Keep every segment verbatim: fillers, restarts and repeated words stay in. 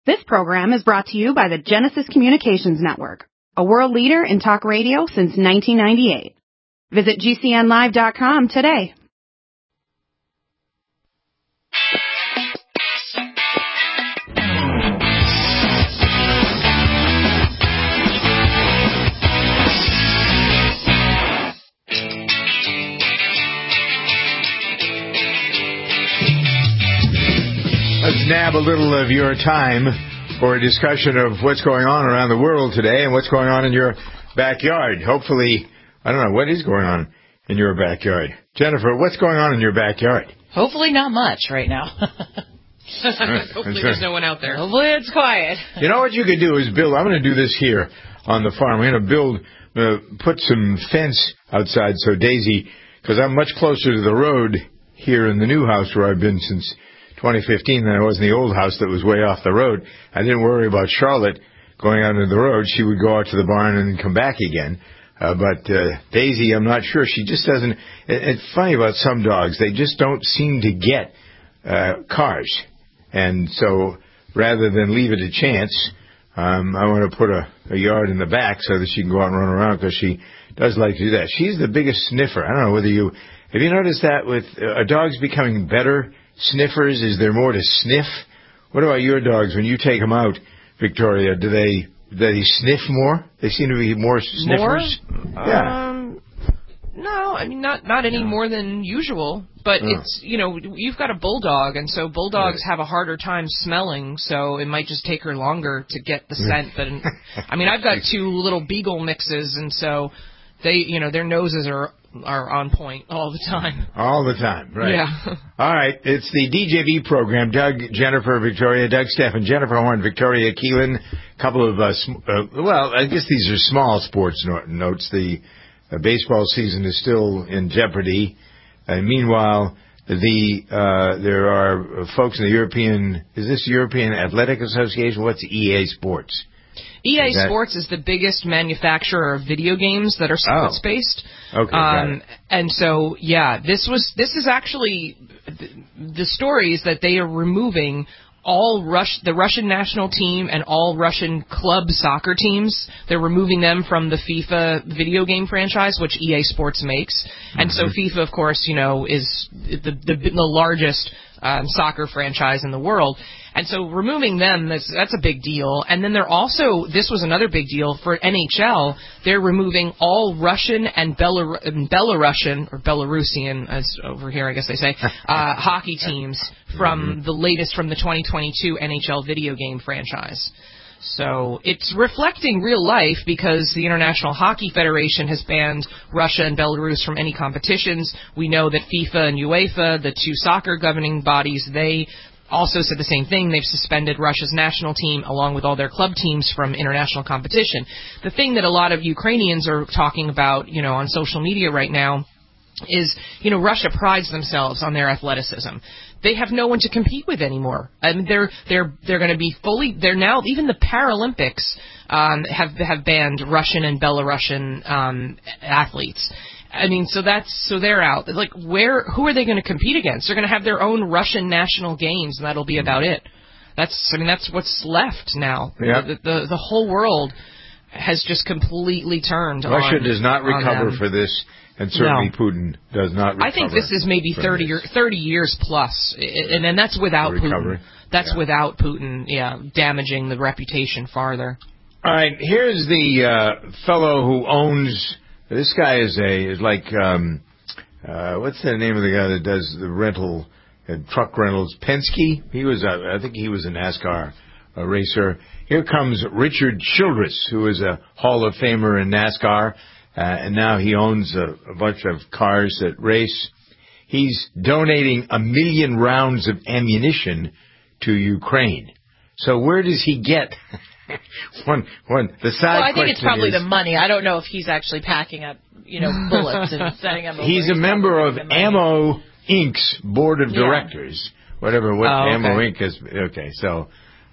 This program is brought to you by the Genesis Communications Network, a world leader in talk radio since nineteen ninety-eight. Visit G C N live dot com today. Let's nab a little of your time for a discussion of what's going on around the world today and what's going on in your backyard. Hopefully, I don't know, what is going on in your backyard? Jennifer, what's going on in your backyard? Hopefully not much right now. Hopefully there's no one out there. Hopefully it's quiet. You know what you could do is build, I'm going to do this here on the farm. I'm going to build, uh, put some fence outside so Daisy, because I'm much closer to the road here in the new house where I've been since twenty fifteen than I was in the old house that was way off the road. I didn't worry about Charlotte going out into the road. She would go out to the barn and then come back again. Uh, but uh, Daisy, I'm not sure. She just doesn't. It, it's funny about some dogs. They just don't seem to get uh, cars. And so rather than leave it to chance, um, I want to put a, a yard in the back so that she can go out and run around because she does like to do that. She's the biggest sniffer. I don't know whether you have you noticed that with uh, are dogs becoming better sniffers? Is there more to sniff? What about your dogs when you take them out, Victoria? Do they do they sniff more? They seem to be more sniffers. More? Yeah. Um, no, I mean not not any no. more than usual. But oh. it's you know you've got a bulldog, and so bulldogs right. have a harder time smelling. So it might just take her longer to get the scent. Than I mean, I've got two little beagle mixes, and so they you know their noses are. are on point all the time. All the time, right. Yeah. All right, it's the D J V program. Doug, Jennifer, Victoria, Doug, Stephen, Jennifer Horn, Victoria Keelan, a couple of, uh, uh, well, I guess these are small sports no- notes. The uh, baseball season is still in jeopardy. Uh, meanwhile, the uh, there are folks in the European, is this European Athletic Association? What's E A Sports? E A is Sports is the biggest manufacturer of video games that are sports-based. Oh. Okay, um, and so, yeah, this was this is actually the story is that they are removing all Rush the Russian national team and all Russian club soccer teams. They're removing them from the FIFA video game franchise, which E A Sports makes. And mm-hmm. so FIFA, of course, you know, is the the, the largest um, soccer franchise in the world. And so removing them, that's, that's a big deal. And then they're also, this was another big deal for N H L, they're removing all Russian and Belar- Belarusian, or Belarusian, as over here I guess they say, uh, hockey teams from the latest, from the twenty twenty-two N H L video game franchise. So it's reflecting real life because the International Hockey Federation has banned Russia and Belarus from any competitions. We know that FIFA and UEFA, the two soccer governing bodies, they also said the same thing. They've suspended Russia's national team along with all their club teams from international competition. The thing that a lot of Ukrainians are talking about, you know, on social media right now is, you know, Russia prides themselves on their athleticism. They have no one to compete with anymore. I mean, they're they're they're going to be fully. They're now even the Paralympics um, have have banned Russian and Belarusian um, athletes. I mean, so that's so they're out. Like, where? Who are they going to compete against? They're going to have their own Russian national games, and that'll be about it. That's, I mean, that's what's left now. Yep. The, the the whole world has just completely turned. Russia on, does not recover on for this, and certainly no. Putin does not recover. I think this is maybe thirty, or, thirty years plus, and then that's without Putin. That's yeah. without Putin, yeah, damaging the reputation farther. All right, here's the uh, fellow who owns. This guy is a is like um, uh, what's the name of the guy that does the rental uh, truck rentals? Penske. He was a, I think he was a NASCAR uh, racer. Here comes Richard Childress, who is a Hall of Famer in NASCAR, uh, and now he owns a, a bunch of cars that race. He's donating a million rounds of ammunition to Ukraine. So where does he get? one, one. The side well, I think it's probably is, the money. I don't know if he's actually packing up, you know, bullets and setting them. He's a member of Ammo Incorporated's board of directors. Yeah. Whatever what oh, okay. Ammo Incorporated is. Okay, so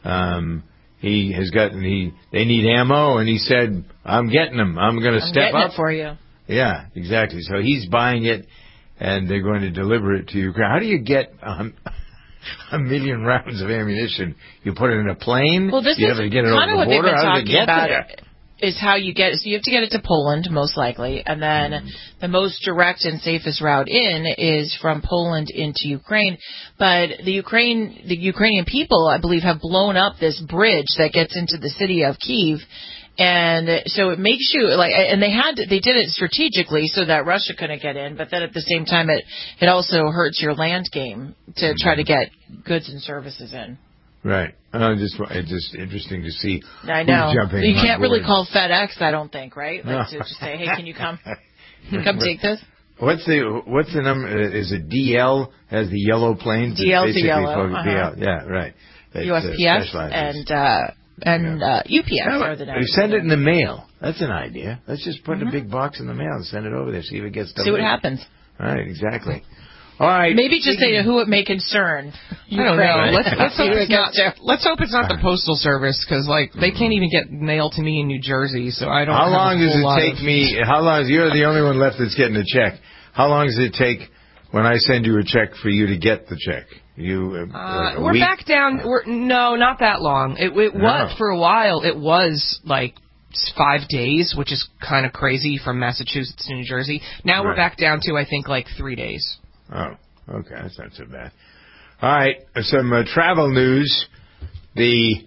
um, he has gotten he. They need ammo, and he said, "I'm getting them. I'm going to step up it for you." Yeah, exactly. So he's buying it, and they're going to deliver it to Ukraine. How do you get? Um, a million rounds of ammunition. You put it in a plane. Well, this you is have to get it kind over of what the they've border. been How does it talking get about. there? Is how you get it. So you have to get it to Poland, most likely, and then mm. the most direct and safest route in is from Poland into Ukraine. But the Ukraine, the Ukrainian people, I believe, have blown up this bridge that gets into the city of Kyiv. And so it makes you like, and they had, they did it strategically so that Russia couldn't get in, but then at the same time, it, it also hurts your land game to try to get goods and services in. Right. Uh, just, it's just interesting to see. I know. Who's jumping you can't board. really call FedEx, I don't think, right? Like no. to just say, hey, can you come, come take this? What's the what's the number? Is it D L as the yellow plane? D L's the yellow. Uh-huh. D L, yeah, right. It, U S P S uh, and uh, and uh, U P S yeah, are the next. Send it in the mail. That's an idea. Let's just put mm-hmm. a big box in the mail and send it over there. See if it gets delivered. See what happens. Right. Exactly. All right. Maybe just say who it may concern. I don't know. Let's, let's hope it's not. Let's hope it's not the postal service because, like, they can't even get mail to me in New Jersey, so I don't. How have long a does it lot take of... me? How long? You're the only one left that's getting a check. How long does it take when I send you a check for you to get the check? You. Uh, uh, like a we're week? back down. We're no, not that long. It, it No. was for a while. It was like five days, which is kind of crazy from Massachusetts to New Jersey. Now Right. we're back down to I think like three days. Oh. Okay, that's not so bad. All right, some uh, travel news. The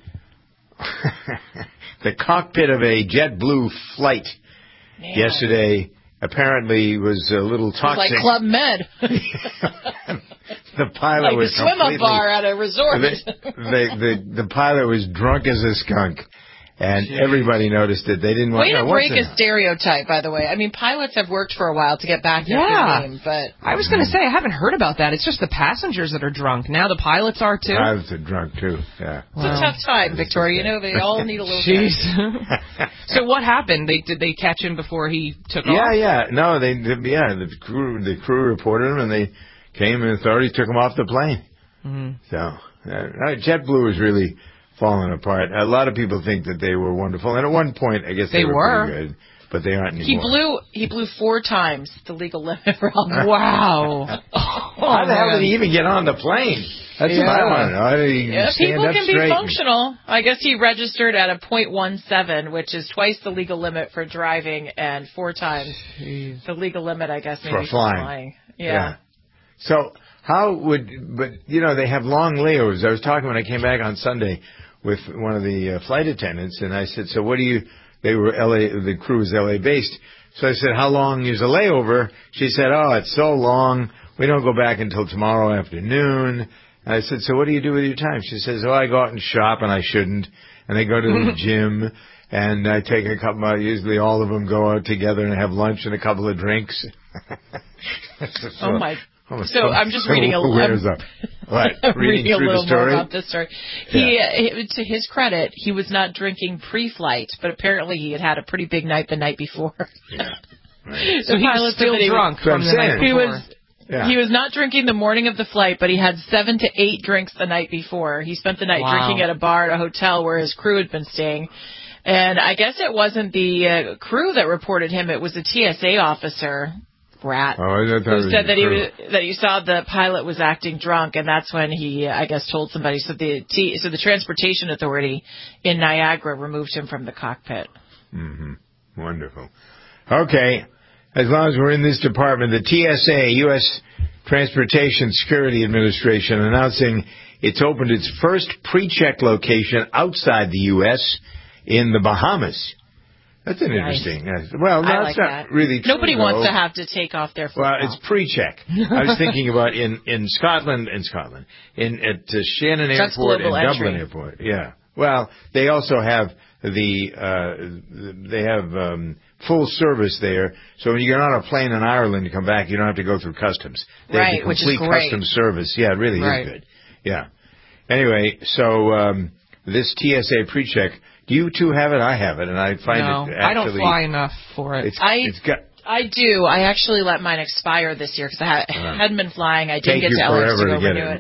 the cockpit of a JetBlue flight Man. yesterday apparently was a little toxic. Like Club Med. The pilot like was the swim-up completely, bar at a resort. The, the, the, the pilot was drunk as a skunk. And Jeez. Everybody noticed it. They didn't want Way to no, break a a stereotype, by the way. I mean, pilots have worked for a while to get back yeah. their game, but I was going to say I haven't heard about that. It's just the passengers that are drunk. Now the pilots are too. Pilots are drunk too. Yeah. It's wow. a tough time, Victoria. You know, they all need a little. Jeez. So what happened? They did they catch him before he took yeah, off? Yeah, yeah. No, they yeah the crew the crew reported him and they came and authorities took him off the plane. Mm-hmm. So uh, JetBlue was really falling apart. A lot of people think that they were wonderful, and at one point, I guess they, they were, were pretty good, but they aren't anymore. He blew he blew four times the legal limit for alcohol. Wow! Oh, How the man. hell did he even get on the plane? That's yeah. what I want to know. How did he yeah, stand people up can straight be functional. I guess he registered at a point one seven, which is twice the legal limit for driving and four times Jeez. the legal limit. I guess maybe for flying. For flying. Yeah. yeah. So how would? But you know they have long layovers. I was talking when I came back on Sunday with one of the uh, flight attendants, and I said, so what do you, they were L A, the crew was L A based. So I said, how long is a layover? She said, oh, it's so long. We don't go back until tomorrow afternoon. And I said, so what do you do with your time? She says, oh, I go out and shop, and I shouldn't. And I go to the gym, and I take a couple, uh, usually all of them go out together and have lunch and a couple of drinks. so, oh, my Oh, so I'm just reading a, Where's up? What? I'm reading, reading a little the story? more about this story. Yeah. He, to his credit, he was not drinking pre-flight, but apparently he had had a pretty big night the night before. Yeah. Right. So he was still drunk was, from the night before. He was, yeah. he was not drinking the morning of the flight, but he had seven to eight drinks the night before. He spent the night wow. drinking at a bar at a hotel where his crew had been staying. And I guess it wasn't the uh, crew that reported him; it was a T S A officer. Rat, oh, I who said that crew. he was, that he saw the pilot was acting drunk, and that's when he, I guess, told somebody. So the T, so the Transportation Authority in Niagara removed him from the cockpit. Mm-hmm. Wonderful. Okay, as long as we're in this department, the T S A, U S Transportation Security Administration, announcing it's opened its first pre-check location outside the U S in the Bahamas. That's an nice. interesting. Well, that's like not that. really true. Nobody though. wants to have to take off their football. Well, it's pre-check. I was thinking about in, in Scotland, in Scotland, in at uh, Shannon That's Airport and global Dublin entry. Airport. Yeah. Well, they also have the uh, they have um, full service there. So when you get on a plane in Ireland, you come back, you don't have to go through customs. They right, have the which is complete great. customs service. Yeah, it really right. is good. Yeah. Anyway, so um, this T S A pre-check. Do you two have it? I have it, and I find no, it actually... I don't fly enough for it. It's, I, it's got, I do. I actually let mine expire this year because I ha- uh, hadn't been flying. I didn't take get you to L A X to forever go to get renew it. it.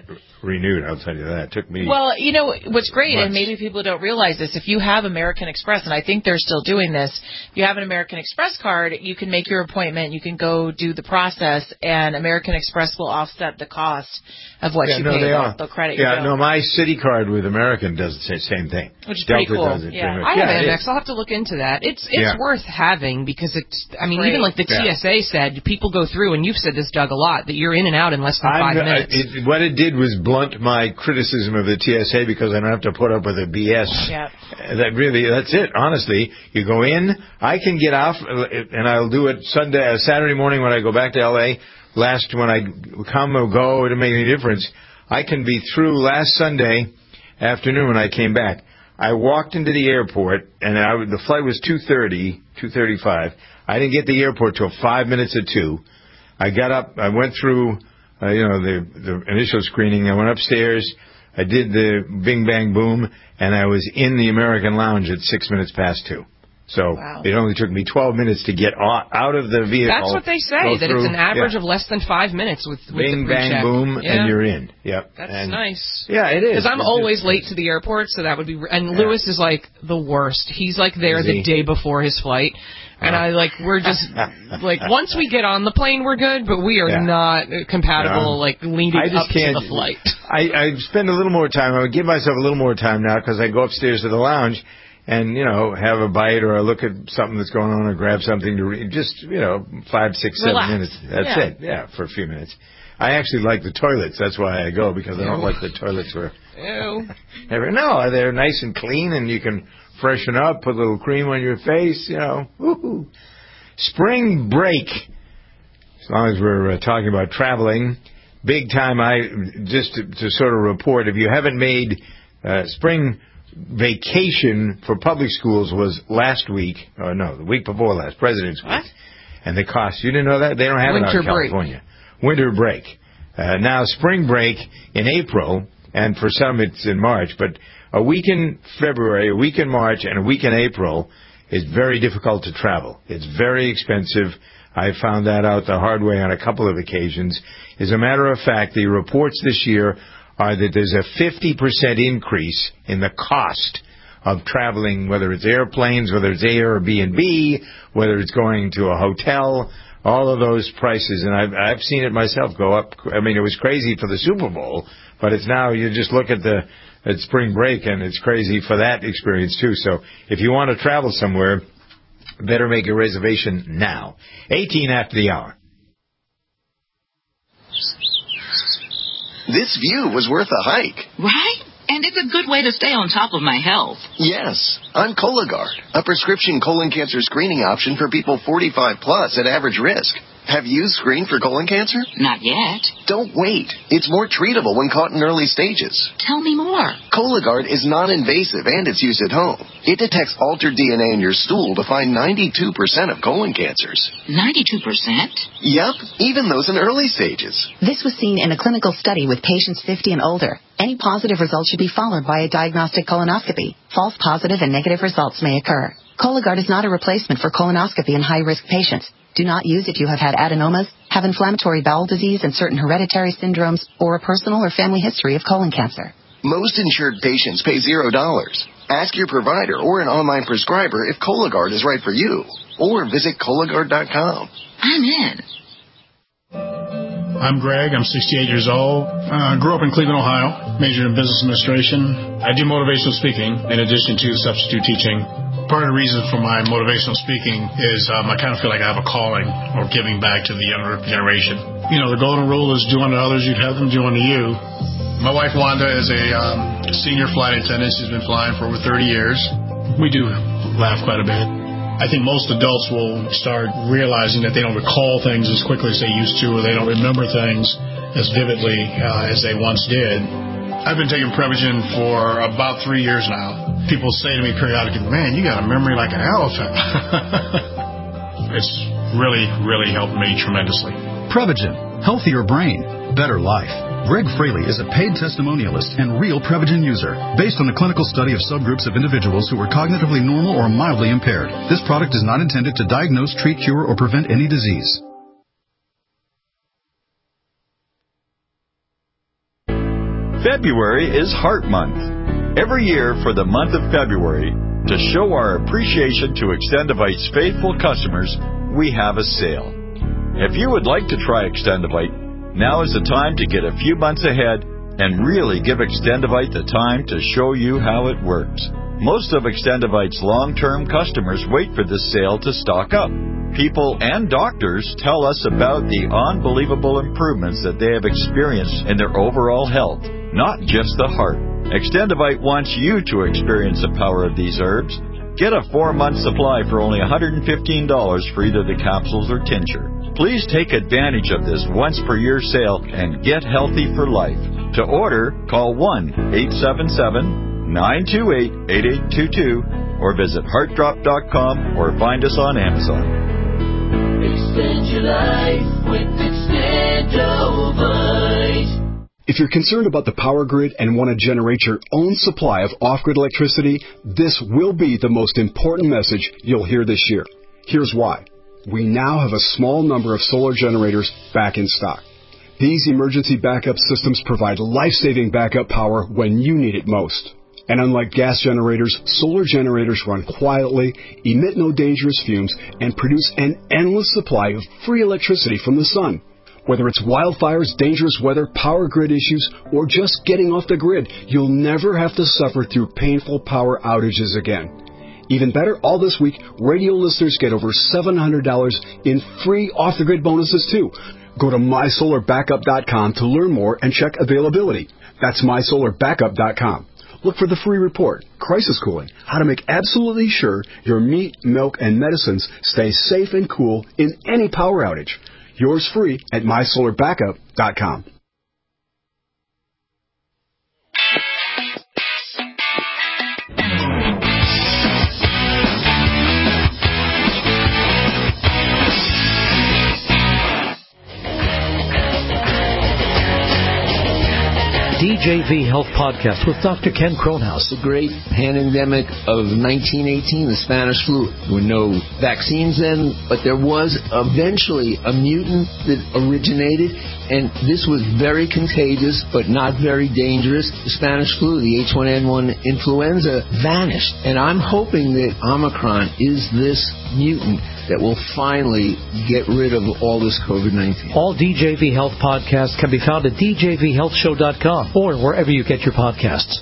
renewed. I'll tell you that. It took me. Well, you know what's great, months. and maybe people don't realize this. If you have American Express, and I think they're still doing this, if you have an American Express card, you can make your appointment. You can go do the process, and American Express will offset the cost of what yeah, you no, pay. They They'll, are. they'll credit yeah, your no, bill. my City card with American does the same thing. Which is Delta pretty cool. Does it Yeah. pretty much. I have yeah, it Amex. is. I'll have to look into that. It's it's Yeah. worth having because it's. I mean, Great. even like the Yeah. T S A said, people go through, and you've said this, Doug, a lot, that you're in and out in less than five I'm, minutes. I, it, what it did was blunt my criticism of the T S A because I don't have to put up with the B S. Yeah. That really, that's it. Honestly, you go in. I can get off, and I'll do it Sunday, uh, Saturday morning when I go back to L A. Last when I come or go, it doesn't make any difference. I can be through last Sunday afternoon when I came back. I walked into the airport, and I, the flight was two thirty, two thirty-five. I didn't get to the airport till five minutes of two. I got up. I went through, uh, you know, the, the initial screening. I went upstairs. I did the bing, bang, boom, and I was in the American Lounge at six minutes past two. So Wow. it only took me twelve minutes to get out of the vehicle. That's what they say, that through. it's an average yeah. of less than five minutes with, with Bing, the bang, pre-check. boom, Yeah. and you're in. Yep. That's and, nice. Yeah, it is. Because I'm It's always just- late to the airport, so that would be. And Yeah. Lewis is like the worst. He's like there Is the he? day before his flight, and I like we're just like once we get on the plane, we're good, but we are Yeah. not compatible. No. Like leading I just up can't. to the flight. I, I spend a little more time. I would give myself a little more time now because I go upstairs to the lounge and, you know, have a bite or I look at something that's going on or grab something to read. Just, you know, five, six, seven Relax. minutes. That's Yeah. it. Yeah, for a few minutes. I actually like the toilets. That's why I go because I don't Ew. like the toilets where. Ew. Never, no, they're nice and clean and you can freshen up, put a little cream on your face, you know. Woo-hoo. Spring break. As long as we're uh, talking about traveling, big time. I just to, to sort of report, if you haven't made uh, spring vacation for public schools was last week, or no, the week before last, President's Week. What? And the cost, you didn't know that? They don't have Winter it out in break. California. Winter break. Uh, now spring break in April, and for some it's in March, but a week in February, a week in March, and a week in April is very difficult to travel. It's very expensive. I found that out the hard way on a couple of occasions. As a matter of fact, the reports this year are that there's a fifty percent increase in the cost of traveling, whether it's airplanes, whether it's Airbnb, whether it's going to a hotel, all of those prices. And I've, I've seen it myself go up. I mean, it was crazy for the Super Bowl, but it's now, you just look at the at spring break and it's crazy for that experience too. So if you want to travel somewhere, better make a reservation now. eighteen after the hour. This view was worth a hike. Right? And it's a good way to stay on top of my health. Yes, I'm Cologuard, a prescription colon cancer screening option for people forty-five plus at average risk. Have you screened for colon cancer? Not yet. Don't wait. It's more treatable when caught in early stages. Tell me more. Cologuard is non-invasive and it's used at home. It detects altered D N A in your stool to find ninety-two percent of colon cancers. ninety-two percent? Yup, even those in early stages. This was seen in a clinical study with patients fifty and older. Any positive result should be followed by a diagnostic colonoscopy. False positive and negative results may occur. Cologuard is not a replacement for colonoscopy in high-risk patients. Do not use if you have had adenomas, have inflammatory bowel disease and certain hereditary syndromes, or a personal or family history of colon cancer. Most insured patients pay zero dollars. Ask your provider or an online prescriber if Cologuard is right for you. Or visit Cologuard dot com. I'm in. I'm Greg. I'm sixty-eight years old. I uh, grew up in Cleveland, Ohio. Majored in business administration. I do motivational speaking in addition to substitute teaching. Part of the reason for my motivational speaking is um, I kind of feel like I have a calling or giving back to the younger generation. You know, the golden rule is do unto others, you'd have them do unto you. My wife Wanda is a um, senior flight attendant. She's been flying for over thirty years. We do laugh quite a bit. I think most adults will start realizing that they don't recall things as quickly as they used to, or they don't remember things as vividly uh, as they once did. I've been taking Prevagen for about three years now. People say to me periodically, man, you got a memory like an elephant. It's really, really helped me tremendously. Prevagen. Healthier brain. Better life. Greg Fraley is a paid testimonialist and real Prevagen user, based on a clinical study of subgroups of individuals who were cognitively normal or mildly impaired. This product is not intended to diagnose, treat, cure, or prevent any disease. February is Heart Month. Every year for the month of February, to show our appreciation to Extendivite's faithful customers, we have a sale. If you would like to try Extendivite, now is the time to get a few months ahead and really give Extendivite the time to show you how it works. Most of Extendivite's long-term customers wait for this sale to stock up. People and doctors tell us about the unbelievable improvements that they have experienced in their overall health, not just the heart. Extendivite wants you to experience the power of these herbs. Get a four-month supply for only one hundred fifteen dollars for either the capsules or tincture. Please take advantage of this once-per-year sale and get healthy for life. To order, call one eight seven seven, nine two eight, eight eight two two or visit heart drop dot com or find us on Amazon. Extend your life with Extendovite. If you're concerned about the power grid and want to generate your own supply of off-grid electricity, this will be the most important message you'll hear this year. Here's why. We now have a small number of solar generators back in stock. These emergency backup systems provide life-saving backup power when you need it most. And unlike gas generators, solar generators run quietly, emit no dangerous fumes, and produce an endless supply of free electricity from the sun. Whether it's wildfires, dangerous weather, power grid issues, or just getting off the grid, you'll never have to suffer through painful power outages again. Even better, all this week, radio listeners get over seven hundred dollars in free off-the-grid bonuses, too. Go to my solar backup dot com to learn more and check availability. That's my solar backup dot com. Look for the free report, Crisis Cooling, how to make absolutely sure your meat, milk, and medicines stay safe and cool in any power outage. Yours free at my solar backup dot com. D J V Health Podcast with Doctor Ken Kronhaus. The great pandemic of nineteen eighteen, the Spanish flu. There were no vaccines then, but there was eventually a mutant that originated, and this was very contagious, but not very dangerous. The Spanish flu, the H one N one influenza, vanished, and I'm hoping that Omicron is this mutant that will finally get rid of all this COVID nineteen. All D J V Health podcasts can be found at D J V health show dot com or wherever you get your podcasts.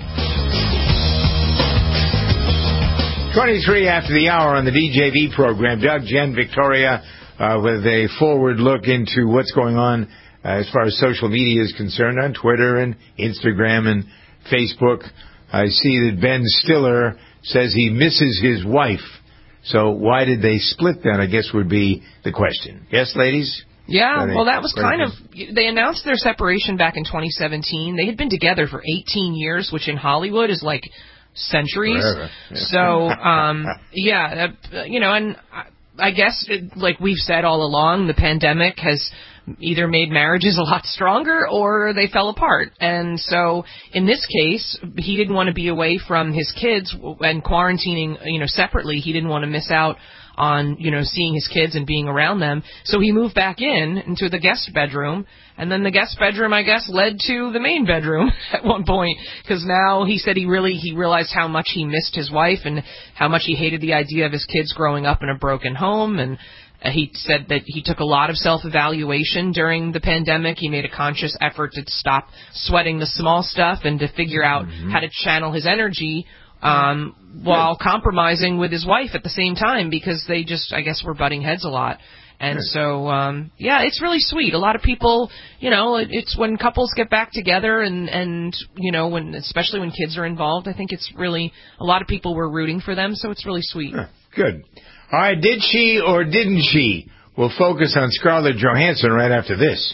twenty-three after the hour on the D J V program. Doug, Jen, Victoria, uh, with a forward look into what's going on uh, as far as social media is concerned on Twitter and Instagram and Facebook. I see that Ben Stiller says he misses his wife. So why did they split then, I guess would be the question. Yes, ladies? Yeah, well, that was kind of, they announced their separation back in twenty seventeen. They had been together for eighteen years, which in Hollywood is like centuries. Forever. Yeah. So, um, yeah, uh, you know, and I guess, it, like we've said all along, the pandemic has either made marriages a lot stronger or they fell apart. And so in this case, he didn't want to be away from his kids and quarantining, you know, separately. He didn't want to miss out on, you know, seeing his kids and being around them. So he moved back in into the guest bedroom. And then the guest bedroom, I guess, led to the main bedroom at one point, because now he said he really, he realized how much he missed his wife and how much he hated the idea of his kids growing up in a broken home. And Uh, he said that he took a lot of self-evaluation during the pandemic. He made a conscious effort to stop sweating the small stuff and to figure out mm-hmm. how to channel his energy um, while Good. compromising with his wife at the same time, because they just, I guess, were butting heads a lot. And Good. so, um, yeah, it's really sweet. A lot of people, you know, it, it's when couples get back together and, and, you know, when especially when kids are involved, I think it's really, a lot of people were rooting for them, so it's really sweet. Good. All right, did she or didn't she? We'll focus on Scarlett Johansson right after this.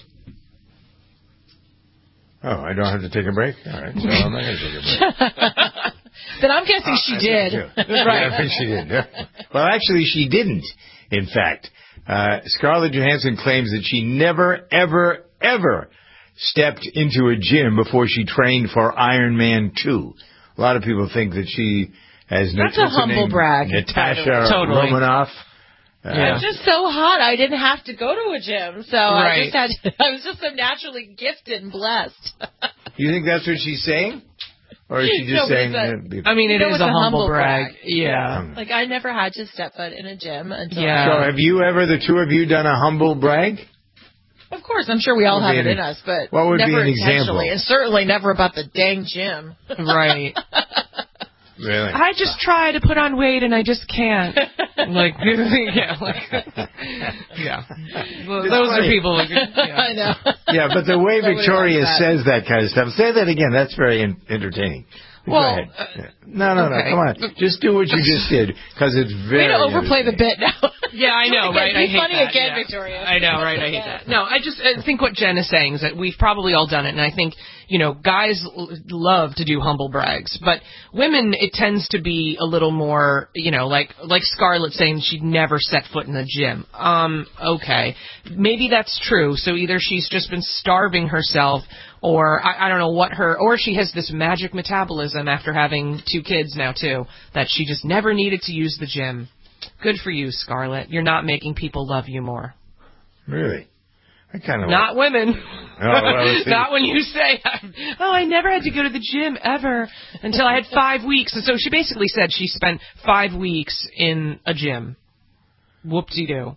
Oh, I don't have to take a break? All right, so I'm not going to take a break. Then I'm guessing she uh, did. Right. I think she did. Well, actually, she didn't, in fact. Uh, Scarlett Johansson claims that she never, ever, ever stepped into a gym before she trained for Iron Man two. A lot of people think that she... As That's a humble brag. Natasha totally. Romanoff. Uh, I'm just so hot. I didn't have to go to a gym, so right. I just had. To, I was just so naturally gifted and blessed. You think that's what she's saying? Or is she just no, saying... A, I mean, it you know, is a humble, humble brag. brag. Yeah. Like, I never had to step foot in a gym until... Yeah. So have you ever, the two of you, done a humble brag? Of course, I'm sure we all have it in us, but what would never be an example? intentionally, and certainly never about the dang gym. Right. Really? I just try to put on weight and I just can't. Like, yeah, like, yeah. Well, those funny. are people. Like, yeah. I know. Yeah, but the way Nobody Victoria likes that. says that kind of stuff, say that again. That's very in- entertaining. Go Well, ahead. no, no, okay. no. Come on. Just do what you just did, because it's very. Way to overplay the bit now. Yeah, I know, right? I Be hate funny that. again, yeah. Victoria. I know, right? I hate that. No, I just I think what Jen is saying is that we've probably all done it, and I think, you know, guys l- love to do humble brags, but women, it tends to be a little more, you know, like like Scarlett saying she'd never set foot in the gym. Um, okay, maybe that's true. So either she's just been starving herself, or I, I don't know what her, or she has this magic metabolism after having two kids now too, that she just never needed to use the gym. Good for you, Scarlett. You're not making people love you more. Really? I kind of Not like... women. Oh, well, Not when you say, oh, I never had to go to the gym ever until I had five weeks. And so she basically said she spent five weeks in a gym. Whoop-de-doo.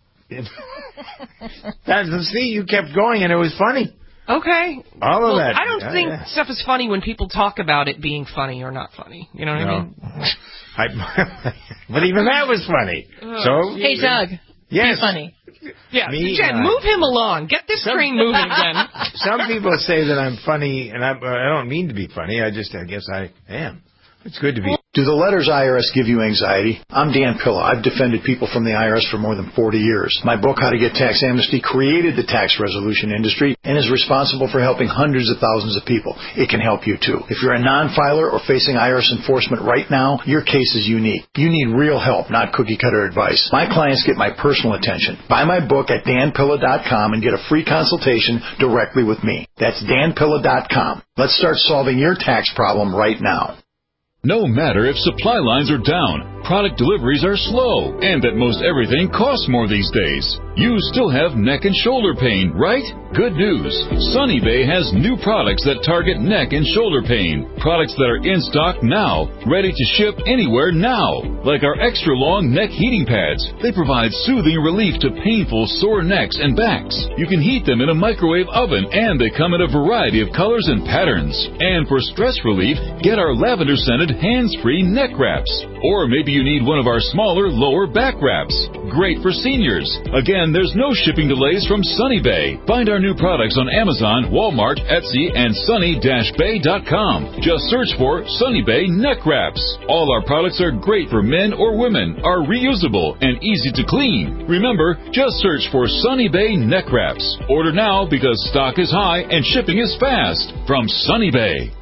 That's, see, you kept going and it was funny. Okay. All of well, that. I don't yeah, think yeah. stuff is funny when people talk about it being funny or not funny. You know what no. I mean? I, but even that was funny. So Hey, Doug. yes, Be funny. Yeah, Me, Jen, uh, move him along. Get this some- train moving again. Some people say that I'm funny, and I, I don't mean to be funny. I just, I guess I am. It's good to be. Do the letters I R S give you anxiety? I'm Dan Pilla. I've defended people from the I R S for more than forty years. My book, How to Get Tax Amnesty, created the tax resolution industry and is responsible for helping hundreds of thousands of people. It can help you, too. If you're a non-filer or facing I R S enforcement right now, your case is unique. You need real help, not cookie-cutter advice. My clients get my personal attention. Buy my book at dan pilla dot com and get a free consultation directly with me. That's dan pilla dot com. Let's start solving your tax problem right now. No matter if supply lines are down, product deliveries are slow, and that most everything costs more these days, you still have neck and shoulder pain, right? Good news. Sunny Bay has new products that target neck and shoulder pain. Products that are in stock now, ready to ship anywhere now. Like our extra long neck heating pads. They provide soothing relief to painful sore necks and backs. You can heat them in a microwave oven, and they come in a variety of colors and patterns. And for stress relief, get our lavender scented hands-free neck wraps. Or maybe you need one of our smaller lower back wraps. Great for seniors. Again, there's no shipping delays from Sunny Bay. Find our new products on Amazon, Walmart, Etsy, and sunny dash bay dot com. Just search for Sunny Bay neck wraps. All our products are great for men or women, are reusable, and easy to clean. Remember, just search for Sunny Bay neck wraps. Order now because stock is high and shipping is fast. From Sunny Bay.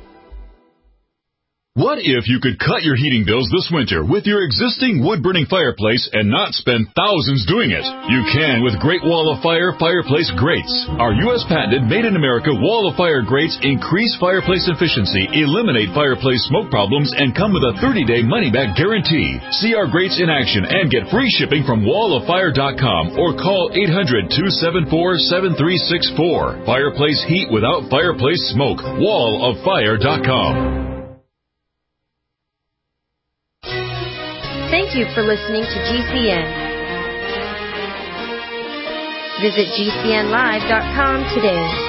What if you could cut your heating bills this winter with your existing wood-burning fireplace and not spend thousands doing it? You can with Great Wall of Fire fireplace grates. Our U S patented made-in-America Wall of Fire grates increase fireplace efficiency, eliminate fireplace smoke problems, and come with a thirty-day money-back guarantee. See our grates in action and get free shipping from wall of fire dot com or call eight hundred, two seven four, seven three six four. Fireplace heat without fireplace smoke. wall of fire dot com. Thank you for listening to G C N. Visit G C N live dot com today.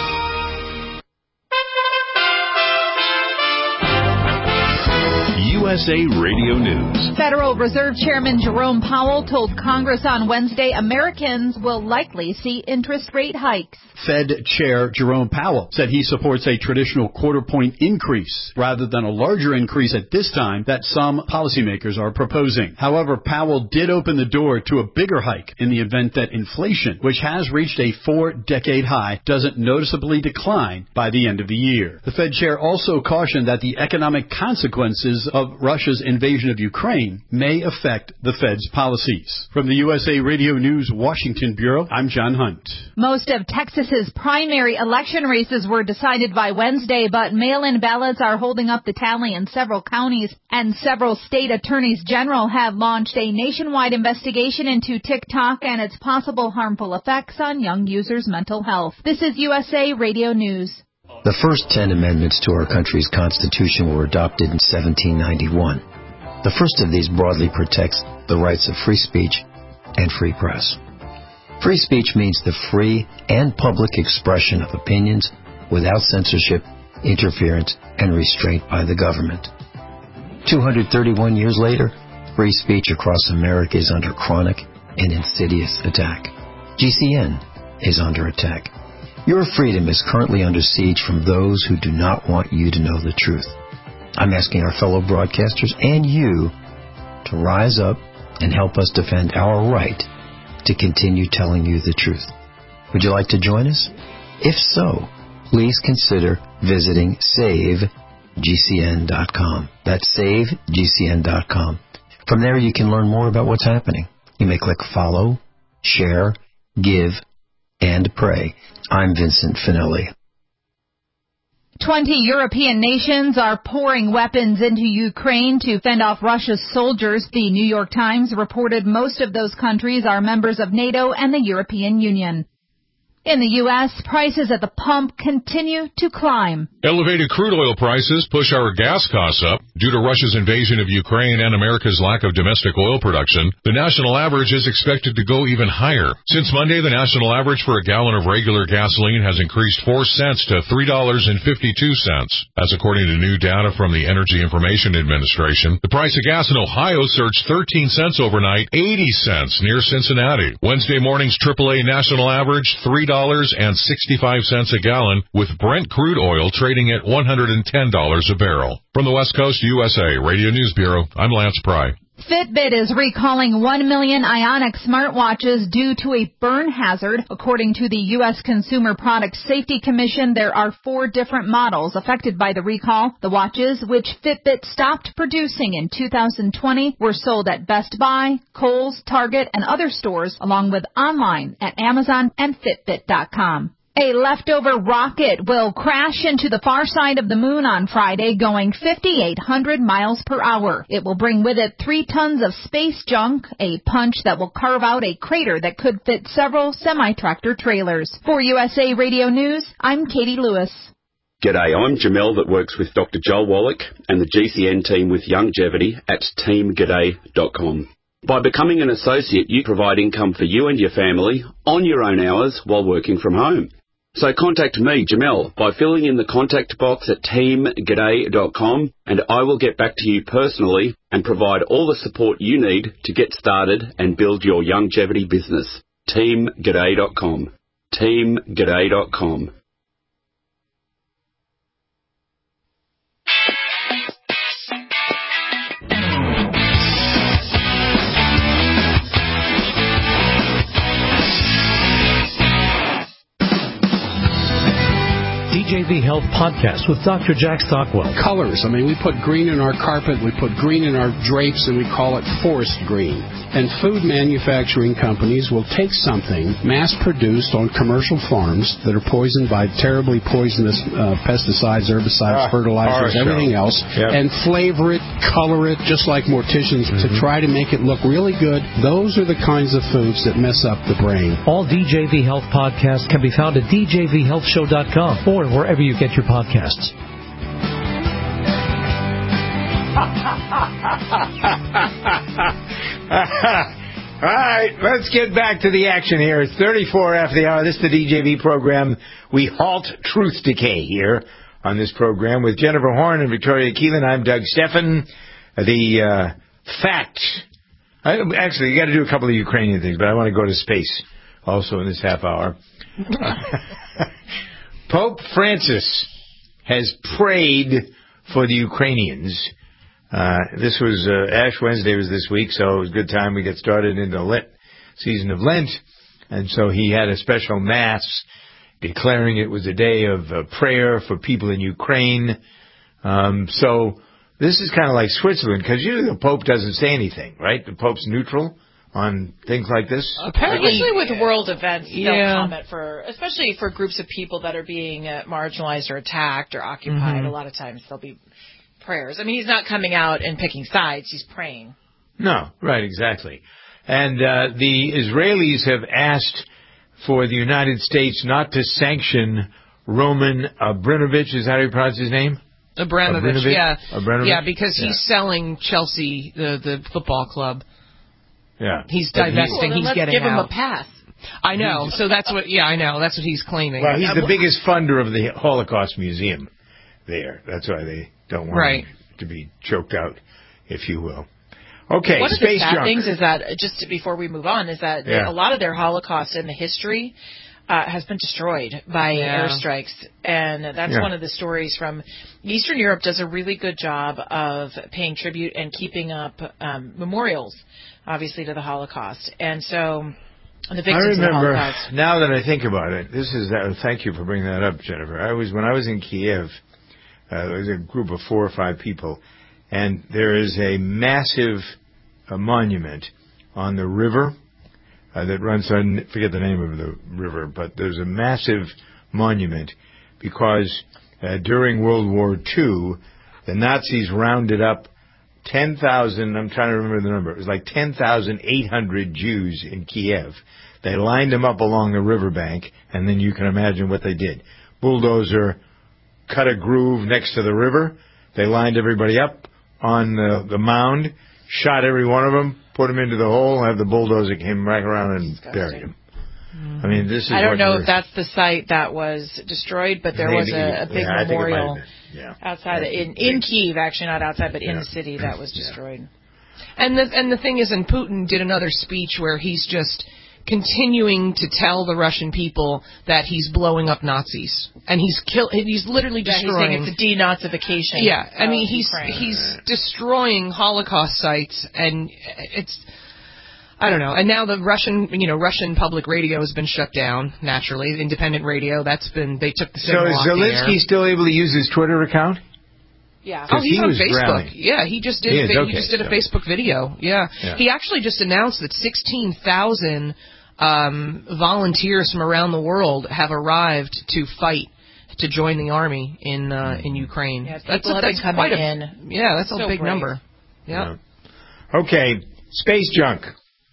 U S A Radio News. Federal Reserve Chairman Jerome Powell told Congress on Wednesday Americans will likely see interest rate hikes. Fed Chair Jerome Powell said he supports a traditional quarter point increase rather than a larger increase at this time that some policymakers are proposing. However, Powell did open the door to a bigger hike in the event that inflation, which has reached a four-decade high, doesn't noticeably decline by the end of the year. The Fed Chair also cautioned that the economic consequences of Russia's invasion of Ukraine may affect the Fed's policies. From the U S A Radio News Washington Bureau, I'm John Hunt. Most of Texas's primary election races were decided by Wednesday, but mail-in ballots are holding up the tally in several counties, and several state attorneys general have launched a nationwide investigation into TikTok and its possible harmful effects on young users' mental health. This is U S A Radio News. The first ten amendments to our country's Constitution were adopted in seventeen ninety-one. The first of these broadly protects the rights of free speech and free press. Free speech means the free and public expression of opinions without censorship, interference, and restraint by the government. two hundred thirty-one years later, free speech across America is under chronic and insidious attack. G C N is under attack. Your freedom is currently under siege from those who do not want you to know the truth. I'm asking our fellow broadcasters and you to rise up and help us defend our right to continue telling you the truth. Would you like to join us? If so, please consider visiting save G C N dot com. That's save G C N dot com. From there, you can learn more about what's happening. You may click follow, share, give, and pray. I'm Vincent Finelli. Twenty European nations are pouring weapons into Ukraine to fend off Russia's soldiers. The New York Times reported most of those countries are members of NATO and the European Union. In the U S, prices at the pump continue to climb. Elevated crude oil prices push our gas costs up. Due to Russia's invasion of Ukraine and America's lack of domestic oil production, the national average is expected to go even higher. Since Monday, the national average for a gallon of regular gasoline has increased four cents to three dollars and fifty-two cents. That's according to new data from the Energy Information Administration. The price of gas in Ohio surged thirteen cents overnight, eighty cents near Cincinnati. Wednesday morning's triple A national average, three dollars and sixty-five cents a gallon, with Brent crude oil trading at one hundred ten dollars a barrel. From the West Coast, U S A Radio News Bureau, I'm Lance Pry. Fitbit is recalling one million Ionic smartwatches due to a burn hazard. According to the U S Consumer Product Safety Commission, there are four different models affected by the recall. The watches, which Fitbit stopped producing in two thousand twenty, were sold at Best Buy, Kohl's, Target, and other stores, along with online at Amazon and Fitbit dot com. A leftover rocket will crash into the far side of the moon on Friday, going fifty-eight hundred miles per hour. It will bring with it three tons of space junk, a punch that will carve out a crater that could fit several semi-tractor trailers. For U S A Radio News, I'm Katie Lewis. G'day, I'm Jamel that works with Doctor Joel Wallach and the G C N team with Longevity at team g'day dot com. By becoming an associate, you provide income for you and your family on your own hours while working from home. So contact me, Jamel, by filling in the contact box at team g'day dot com, and I will get back to you personally and provide all the support you need to get started and build your longevity business. team g'day dot com. team g'day dot com. D J V Health Podcast with Doctor Jack Stockwell. Colors. I mean, we put green in our carpet, we put green in our drapes, and we call it forest green. And food manufacturing companies will take something mass-produced on commercial farms that are poisoned by terribly poisonous uh, pesticides, herbicides, ah, fertilizers, everything else, yep. and flavor it, color it, just like morticians, mm-hmm. to try to make it look really good. Those are the kinds of foods that mess up the brain. All D J V Health podcasts can be found at D J V health show dot com or wherever you get your podcasts. All right, let's get back to the action here. It's thirty-four after the hour. This is the D J V program. We halt truth decay here on this program with Jennifer Horn and Victoria Keelan. I'm Doug Steffen. The uh, fact, I, actually, you got to do a couple of Ukrainian things, but I want to go to space also in this half hour. Pope Francis has prayed for the Ukrainians. Uh, this was, uh, Ash Wednesday was this week, so it was a good time we get started in the Lent, season of Lent. And so he had a special Mass declaring it was a day of uh, prayer for people in Ukraine. Um, so this is kind of like Switzerland, because usually the Pope doesn't say anything, right? The Pope's neutral on things like this? Apparently, usually with world events, yeah. they'll comment for, especially for groups of people that are being uh, marginalized or attacked or occupied. Mm-hmm. A lot of times there'll be prayers. I mean, he's not coming out and picking sides. He's praying. No, right, exactly. And uh, the Israelis have asked for the United States not to sanction Roman Abramovich. Is that how you pronounce his name? Abramovich, Abramovich? yeah. Abramovich? Yeah, because yeah. he's selling Chelsea, the, the football club. Yeah. He's divesting. Well, he's let's getting give out. him a pass. I know. So that's what, yeah, I know. That's what he's claiming. Well, he's the biggest funder of the Holocaust Museum there. That's why they don't want right. him to be choked out, if you will. Okay, One space of the sad junk. things is that, just before we move on, is that yeah. a lot of their Holocaust in the history uh, has been destroyed by yeah. airstrikes. And that's yeah. one of the stories from Eastern Europe does a really good job of paying tribute and keeping up um, memorials, obviously, to the Holocaust. And so the victims I remember, of the Holocaust. now that I think about it, this is, uh, thank you for bringing that up, Jennifer. I was, when I was in Kiev, uh, there was a group of four or five people, and there is a massive a monument on the river uh, that runs on, forget the name of the river, but there's a massive monument because uh, during World War Two, the Nazis rounded up ten thousand, I'm trying to remember the number, it was like ten thousand eight hundred Jews in Kiev. They lined them up along the riverbank, and then you can imagine what they did. Bulldozer cut a groove next to the river. They lined everybody up on the, the mound, shot every one of them, put them into the hole, have the bulldozer came back around and Disgusting. buried them. Mm-hmm. I mean, this is. I don't what know if that's the site that was destroyed, but there maybe, was a, a big yeah, memorial yeah. outside yeah. in in Kyiv, actually not outside, but in yeah. the city that was destroyed. Yeah. And the and the thing is, and Putin did another speech where he's just continuing to tell the Russian people that he's blowing up Nazis, and he's kill he's literally destroying. Yeah, he's saying it's a denazification. Yeah, I mean he's Ukraine. he's destroying Holocaust sites, and it's I don't know. And now the Russian you know Russian public radio has been shut down. Naturally, independent radio that's been they took the signal off So is the air. Zelensky still able to use his Twitter account? Yeah. Oh, he's he on was Facebook. drowning. Yeah, he just did. He, is, he okay, just did a so. Facebook video. Yeah. yeah, he actually just announced that sixteen thousand um, volunteers from around the world have arrived to fight to join the army in uh, in Ukraine. Yeah, that's a, that's coming quite a, in. Yeah, that's so a big brave. number. Yep. Yeah. Okay, space junk.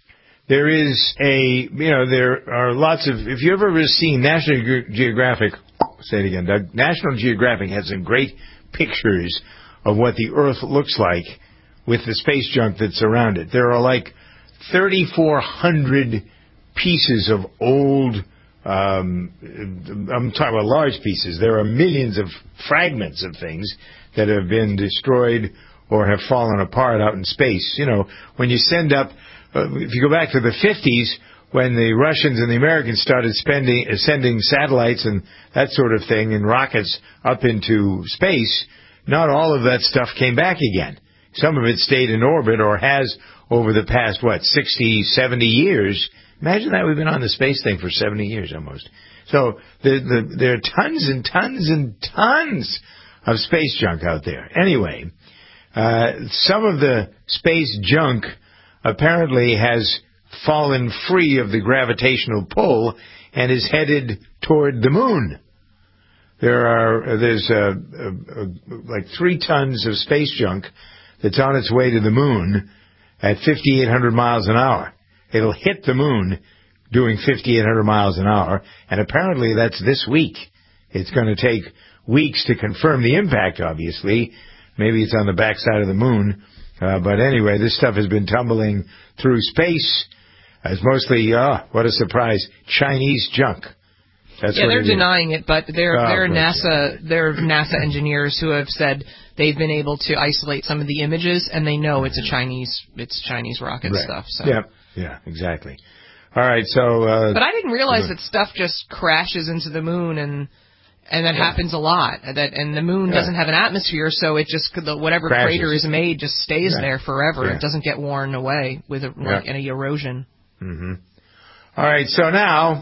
There is a, you know, there are lots of, if you've ever seen National Ge- Geographic, say it again, Doug, National Geographic has some great pictures of what the Earth looks like with the space junk that's around it. There are like thirty-four hundred pieces of old, um, I'm talking about large pieces. There are millions of fragments of things that have been destroyed or have fallen apart out in space. You know, when you send up, uh, if you go back to the fifties, when the Russians and the Americans started spending, uh, sending satellites and that sort of thing and rockets up into space, not all of that stuff came back again. Some of it stayed in orbit or has over the past, what, sixty, seventy years. Imagine that we've been on the space thing for seventy years almost. So the, the, there are tons and tons and tons of space junk out there. Anyway, uh, some of the space junk apparently has fallen free of the gravitational pull and is headed toward the moon. There are there's a, a, a, like three tons of space junk that's on its way to the moon at fifty-eight hundred miles an hour. It'll hit the moon doing fifty-eight hundred miles an hour, and apparently that's this week. It's going to take weeks to confirm the impact, obviously. Maybe it's on the backside of the moon. Uh, but anyway, this stuff has been tumbling through space as mostly, ah, oh, what a surprise, Chinese junk. That's yeah, what they're it denying is. it, but they're oh, they're right, NASA yeah. they're NASA engineers who have said they've been able to isolate some of the images, and they know it's a Chinese it's Chinese rocket right. stuff. So. Yeah, yeah, exactly. All right, so. Uh, but I didn't realize that stuff just crashes into the moon, and and that yeah. happens a lot. That and the moon yeah. doesn't have an atmosphere, so it just the, whatever crashes. crater is made just stays yeah. there forever. Yeah. It doesn't get worn away with a, like yeah. any erosion. Mm-hmm. All right, so now.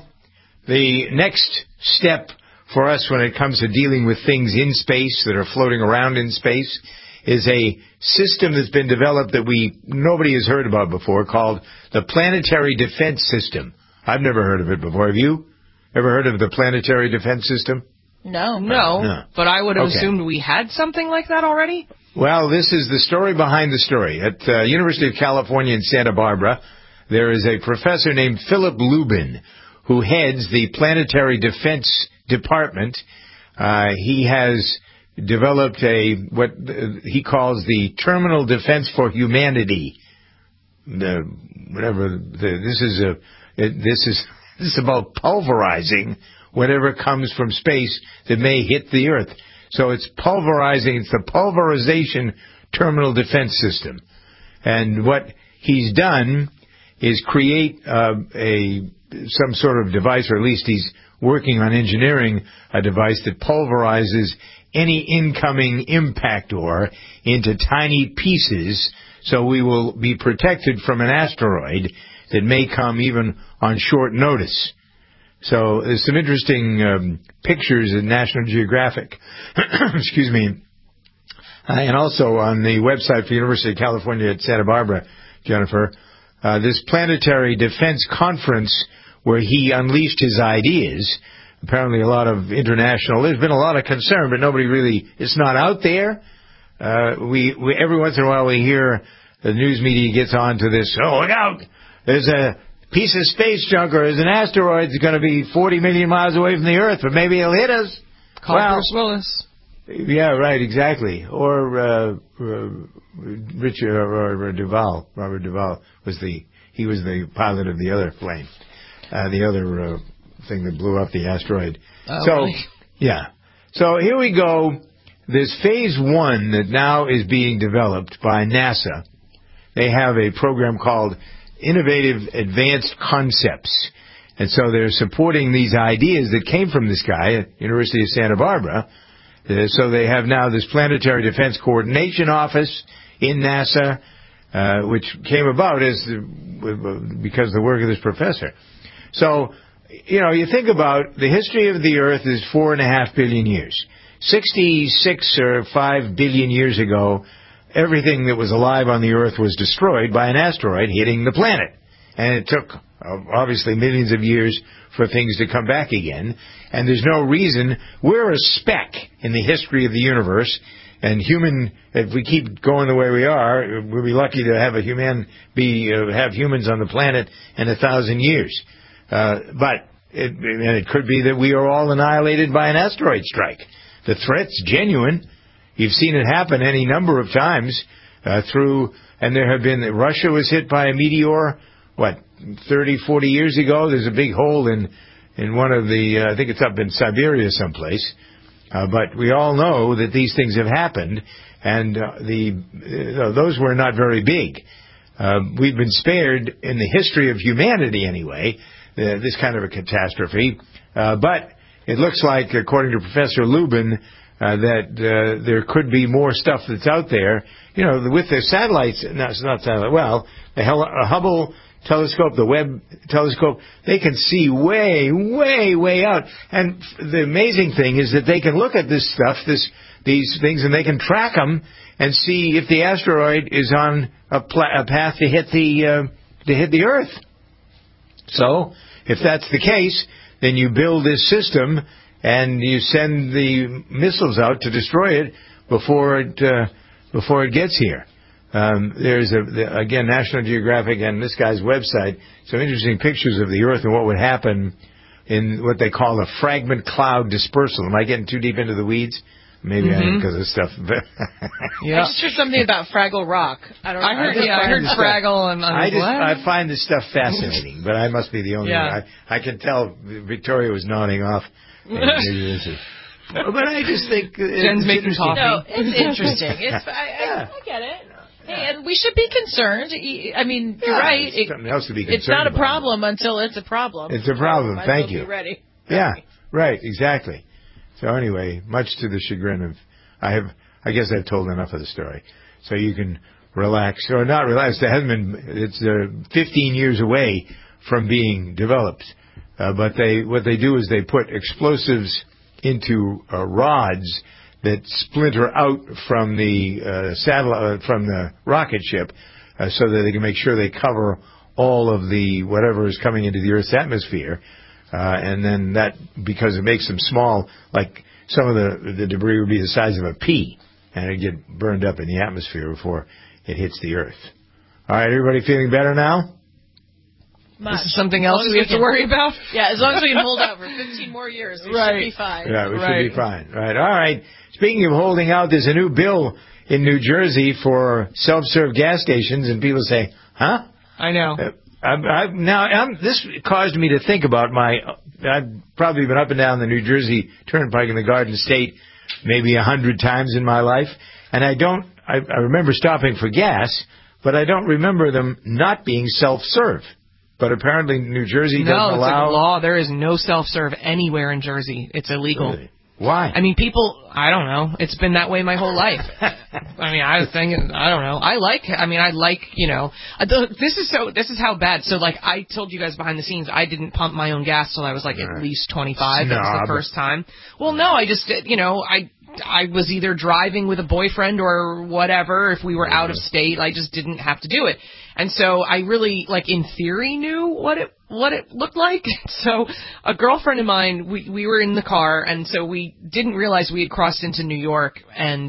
The next step for us when it comes to dealing with things in space that are floating around in space is a system that's been developed that we nobody has heard about before called the Planetary Defense System. I've never heard of it before. Have you ever heard of the Planetary Defense System? No. No, no. But I would have okay. assumed we had something like that already. Well, this is the story behind the story. At uh, University of California in Santa Barbara, there is a professor named Philip Lubin who heads the Planetary Defense Department, uh, he has developed a what he calls the Terminal Defense for Humanity. The whatever the, this is a it, this is this is about pulverizing whatever comes from space that may hit the Earth. So it's pulverizing. It's the pulverization terminal defense system. And what he's done is create uh, a some sort of device, or at least he's working on engineering a device that pulverizes any incoming impact ore into tiny pieces, so we will be protected from an asteroid that may come even on short notice. So there's some interesting um, pictures in National Geographic, excuse me, uh, and also on the website for the University of California at Santa Barbara, Jennifer, uh, this planetary defense conference where he unleashed his ideas. Apparently a lot of international, there's been a lot of concern, but nobody really, it's not out there. Uh, we, we, every once in a while we hear the news media gets on to this, oh, look out, there's a piece of space junk or there's an asteroid that's going to be forty million miles away from the Earth, but maybe it'll hit us. Call well, Bruce Willis. Yeah, right, exactly. Or, uh, uh Richard, or, or Duvall, Robert Duvall was the, he was the pilot of the other plane, uh, the other, uh, thing that blew up the asteroid. Oh, so, really? yeah. So here we go. There's phase one that now is being developed by NASA. They have a program called Innovative Advanced Concepts. And so they're supporting these ideas that came from this guy at University of Santa Barbara. Uh, so they have now this Planetary Defense Coordination Office in NASA, uh, which came about as the, because of the work of this professor. So, you know, you think about the history of the Earth is four and a half billion years. Sixty-six or five billion years ago, everything that was alive on the Earth was destroyed by an asteroid hitting the planet. And it took, obviously, millions of years for things to come back again. And there's no reason, we're a speck in the history of the universe. And human, if we keep going the way we are, we'll be lucky to have a human, be, uh, have humans on the planet in a thousand years. Uh, but it, and it could be that we are all annihilated by an asteroid strike. The threat's genuine. You've seen it happen any number of times uh, through, and there have been, Russia was hit by a meteor, what, thirty, forty years ago? There's a big hole in, in one of the, uh, I think it's up in Siberia someplace. Uh, but we all know that these things have happened, and uh, the uh, those were not very big. Uh, we've been spared in the history of humanity anyway, uh, this kind of a catastrophe. Uh, but it looks like, according to Professor Lubin, uh, that uh, there could be more stuff that's out there. You know, with the satellites, no, it's not satellite, well, the Hubble telescope, the Webb telescope, they can see way, way, way out. And the amazing thing is that they can look at this stuff, this these things, and they can track them and see if the asteroid is on a, pla- a path to hit the uh, to hit the Earth. So, if that's the case, then you build this system and you send the missiles out to destroy it before it uh, before it gets here. Um, there's a, the, again, National Geographic and this guy's website, some interesting pictures of the Earth and what would happen in what they call a fragment cloud dispersal. Am I getting too deep into the weeds? Maybe mm-hmm. I am because of stuff. Yeah. I just heard something about Fraggle Rock. I don't know. I heard, I yeah, I heard Fraggle and I just I find this stuff fascinating, but I must be the only yeah. one. I, I can tell Victoria was nodding off. Maybe this is. But I just think Jen's making coffee. No, it's interesting. It's I, I, yeah. I get it. Hey, and we should be concerned. I mean, you're yeah, right. It's something else to be concerned It's not a about. problem until it's a problem. It's a problem. So Thank you. Be ready. Yeah, right, exactly. So anyway, much to the chagrin of, I have, I guess I've told enough of the story. So you can relax, or not relax. It hasn't been, it's uh, fifteen years away from being developed. Uh, but they, what they do is they put explosives into uh, rods that splinter out from the uh, satellite, uh, from the rocket ship, uh, so that they can make sure they cover all of the whatever is coming into the Earth's atmosphere, uh, and then that, because it makes them small, like some of the the debris would be the size of a pea, and it'd get burned up in the atmosphere before it hits the Earth. All right, everybody feeling better now? Much. This is something else we, we have can, to worry about? Yeah, as long as we can hold out for fifteen more years, we right. should be fine. Yeah, we right. should be fine. Right. All right. Speaking of holding out, there's a new bill in New Jersey for self-serve gas stations, and people say, huh? I know. Uh, I've, I've, now, I'm, this caused me to think about my, I've probably been up and down the New Jersey Turnpike in the Garden State maybe a hundred times in my life, and I don't, I, I remember stopping for gas, but I don't remember them not being self-serve. But apparently New Jersey doesn't allow... No, it's like law. There is no self-serve anywhere in Jersey. It's illegal. Really? Why? I mean, people, I don't know. It's been that way my whole life. I mean, I was thinking, I don't know. I like, I mean, I like, you know, this is so, this is how bad. So, like, I told you guys behind the scenes, I didn't pump my own gas till I was, like, at least twenty-five. That was the first time. Well, no, I just, you know, I... I was either driving with a boyfriend or whatever. If we were out of state, I just didn't have to do it. And so I really, like, in theory knew what it what it looked like. So a girlfriend of mine, we we were in the car, and so we didn't realize we had crossed into New York, and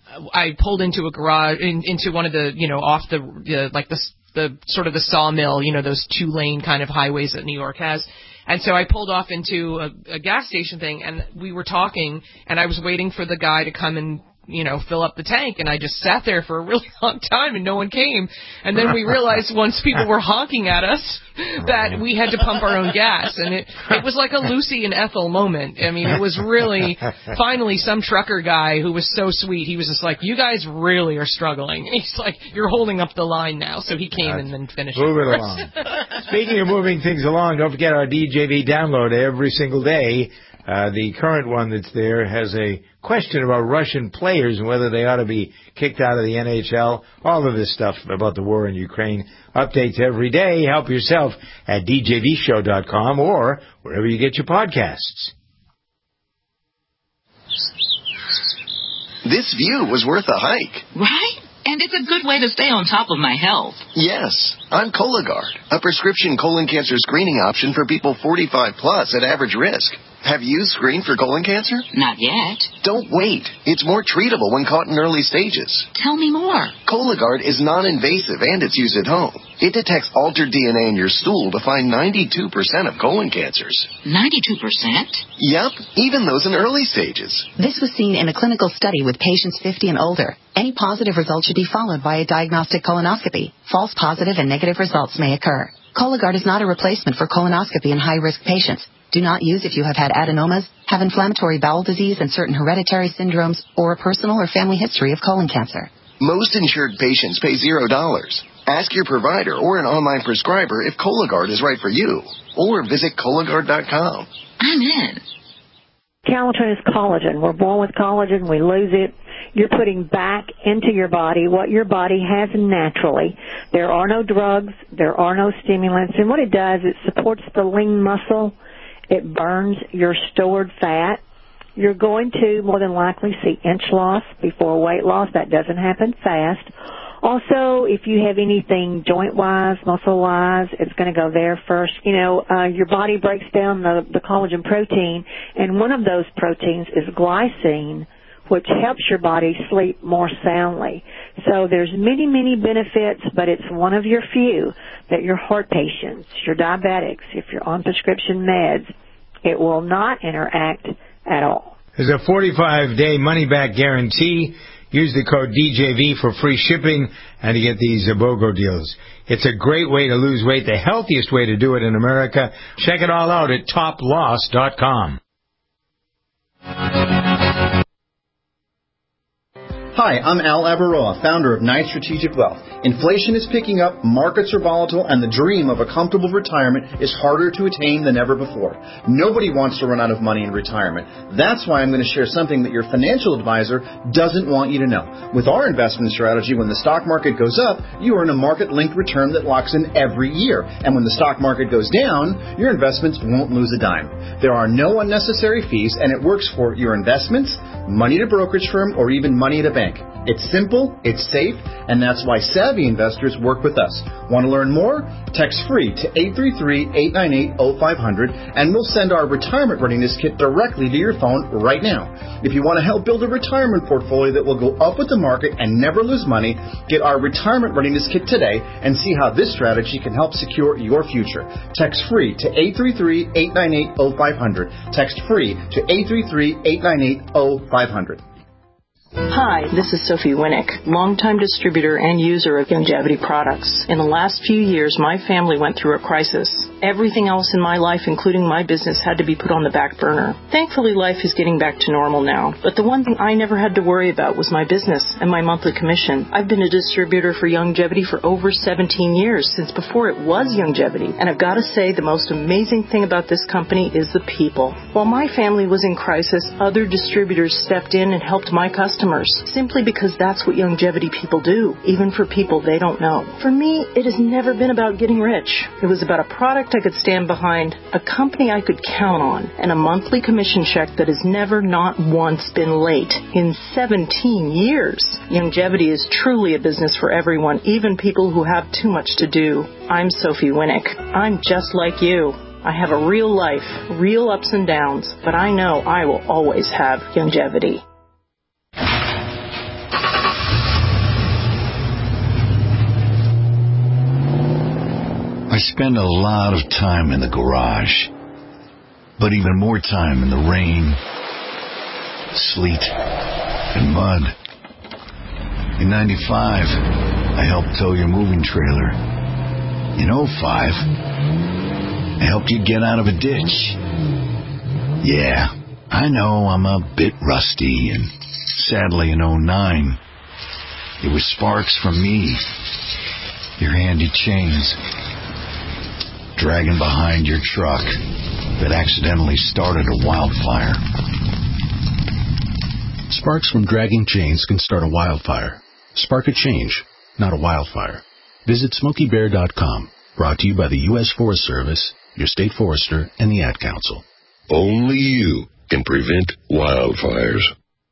I pulled into a garage, in, into one of the, you know, off the, uh, like the, the sort of the sawmill, you know, those two-lane kind of highways that New York has. And so I pulled off into a, a gas station thing, and we were talking, and I was waiting for the guy to come and, you know, fill up the tank, and I just sat there for a really long time, and no one came. And then we realized once people were honking at us that we had to pump our own gas, and it it was like a Lucy and Ethel moment. I mean, it was really, finally, some trucker guy who was so sweet, he was just like, you guys really are struggling. And he's like, you're holding up the line now. So he came and then finished Move it it along. Speaking of moving things along, don't forget our D J V download every single day. Uh, the current one that's there has a question about Russian players and whether they ought to be kicked out of the N H L. All of this stuff about the war in Ukraine. Updates every day. Help yourself at D J V show dot com or wherever you get your podcasts. This view was worth a hike. Right? And it's a good way to stay on top of my health. Yes, I'm Cologuard, a prescription colon cancer screening option for people forty-five plus at average risk. Have you screened for colon cancer? Not yet. Don't wait. It's more treatable when caught in early stages. Tell me more. Cologuard is non-invasive and it's used at home. It detects altered D N A in your stool to find ninety-two percent of colon cancers. ninety-two percent? Yep, even those in early stages. This was seen in a clinical study with patients fifty and older. Any positive result should be followed by a diagnostic colonoscopy. False positive and negative results may occur. Cologuard is not a replacement for colonoscopy in high-risk patients. Do not use if you have had adenomas, have inflammatory bowel disease and certain hereditary syndromes, or a personal or family history of colon cancer. Most insured patients pay zero dollars. Ask your provider or an online prescriber if Cologuard is right for you, or visit Cologuard dot com. I'm in. Calatin is collagen. We're born with collagen. We lose it. You're putting back into your body what your body has naturally. There are no drugs. There are no stimulants. And what it does, it supports the lean muscle. It burns your stored fat. You're going to more than likely see inch loss before weight loss. That doesn't happen fast. Also, if you have anything joint-wise, muscle-wise, it's going to go there first. You know, uh, your body breaks down the, the collagen protein, and one of those proteins is glycine, which helps your body sleep more soundly. So there's many, many benefits, but it's one of your few that your heart patients, your diabetics, if you're on prescription meds, it will not interact at all. There's a forty-five day money-back guarantee. Use the code D J V for free shipping and to get these BOGO deals. It's a great way to lose weight, the healthiest way to do it in America. Check it all out at top loss dot com. Hi, I'm Al Abaroa, founder of Knight Strategic Wealth. Inflation is picking up, markets are volatile, and the dream of a comfortable retirement is harder to attain than ever before. Nobody wants to run out of money in retirement. That's why I'm going to share something that your financial advisor doesn't want you to know. With our investment strategy, when the stock market goes up, you earn a market-linked return that locks in every year. And when the stock market goes down, your investments won't lose a dime. There are no unnecessary fees, and it works for your investments, money at a brokerage firm, or even money at a bank. think. It's simple, it's safe, and that's why savvy investors work with us. Want to learn more? Text FREE to eight three three, eight nine eight, zero five zero zero, and we'll send our retirement readiness kit directly to your phone right now. If you want to help build a retirement portfolio that will go up with the market and never lose money, get our retirement readiness kit today and see how this strategy can help secure your future. Text FREE to eight three three, eight nine eight, zero five zero zero. Text FREE to eight three three, eight nine eight, zero five zero zero. Hi, this is Sophie Winnick, longtime distributor and user of Youngevity products. In the last few years, my family went through a crisis. Everything else in my life, including my business, had to be put on the back burner. Thankfully, life is getting back to normal now. But the one thing I never had to worry about was my business and my monthly commission. I've been a distributor for Youngevity for over seventeen years, since before it was Youngevity. And I've got to say, the most amazing thing about this company is the people. While my family was in crisis, other distributors stepped in and helped my customers, simply because that's what Youngevity people do, even for people they don't know. For me, it has never been about getting rich. It was about a product I could stand behind, a company I could count on, and a monthly commission check that has never not once been late in seventeen years. Youngevity is truly a business for everyone, even people who have too much to do. I'm Sophie Winnick. I'm just like you. I have a real life, real ups and downs, but I know I will always have Youngevity. I spend a lot of time in the garage, but even more time in the rain, sleet, and mud. In ninety-five, I helped tow your moving trailer. In oh five, I helped you get out of a ditch. Yeah, I know I'm a bit rusty, and sadly in oh nine, it was sparks from me, your handy chains, dragging behind your truck that accidentally started a wildfire. Sparks from dragging chains can start a wildfire. Spark a change, not a wildfire. Visit Smokey Bear dot com. Brought to you by the U S Forest Service, your state forester, and the Ad Council. Only you can prevent wildfires.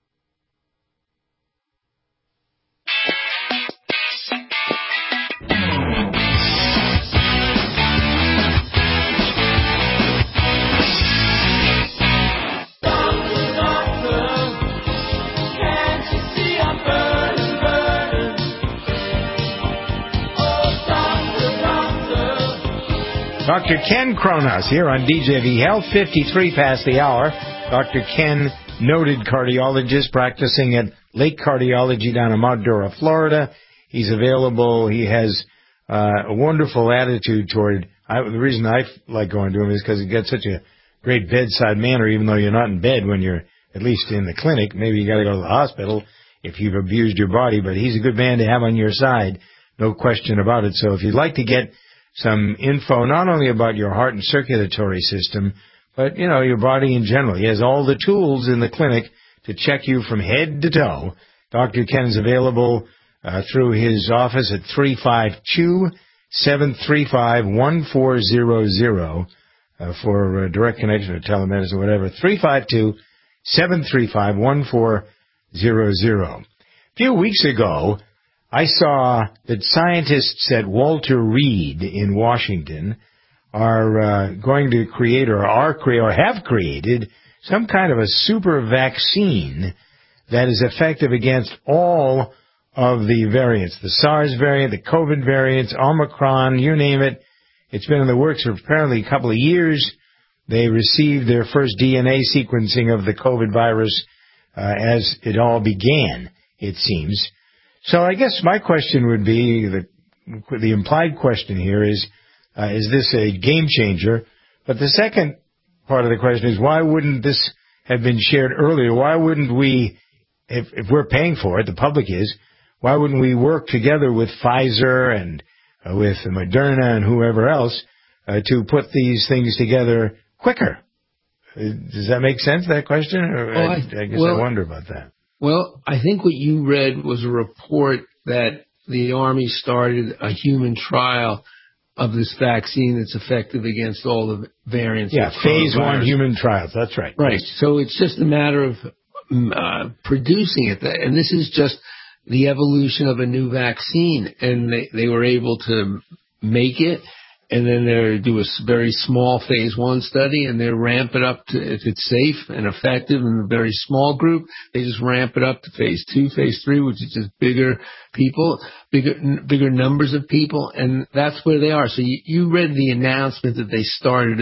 Doctor Ken Kronos here on D J V Health, fifty-three past the hour. Doctor Ken, noted cardiologist practicing at Lake Cardiology down in Mount Dora, Florida. He's available. He has uh, a wonderful attitude toward, I, the reason I like going to him is because he gets such a great bedside manner, even though you're not in bed when you're at least in the clinic. Maybe you got to go to the hospital if you've abused your body, but he's a good man to have on your side, no question about it. So if you'd like to get some info not only about your heart and circulatory system, but, you know, your body in general. He has all the tools in the clinic to check you from head to toe. Doctor Ken is available uh, through his office at three five two, seven three five, one four zero zero uh, for uh, direct connection or telemedicine or whatever. three five two, seven three five, one four zero zero. A few weeks ago, I saw that scientists at Walter Reed in Washington are uh, going to create or are cre- or have created some kind of a super vaccine that is effective against all of the variants, the SARS variant, the COVID variants, Omicron, you name it. It's been in the works for apparently a couple of years. They received their first D N A sequencing of the COVID virus uh, as it all began, it seems. So I guess my question would be, the the implied question here is, uh, is this a game changer? But the second part of the question is, why wouldn't this have been shared earlier? Why wouldn't we, if, if we're paying for it, the public is, why wouldn't we work together with Pfizer and uh, with Moderna and whoever else uh, to put these things together quicker? Uh, does that make sense, that question? Or well, I, I, I guess well, I wonder about that. Well, I think what you read was a report that the Army started a human trial of this vaccine that's effective against all the variants. Yeah, phase one human trials. That's right. Right. So it's just a matter of uh, producing it. And this is just the evolution of a new vaccine. And they, they were able to make it, and then they do a very small phase one study, and they ramp it up to, if it's safe and effective in a very small group, they just ramp it up to phase two, phase three, which is just bigger people, bigger bigger numbers of people, and that's where they are. So you, you read the announcement that they started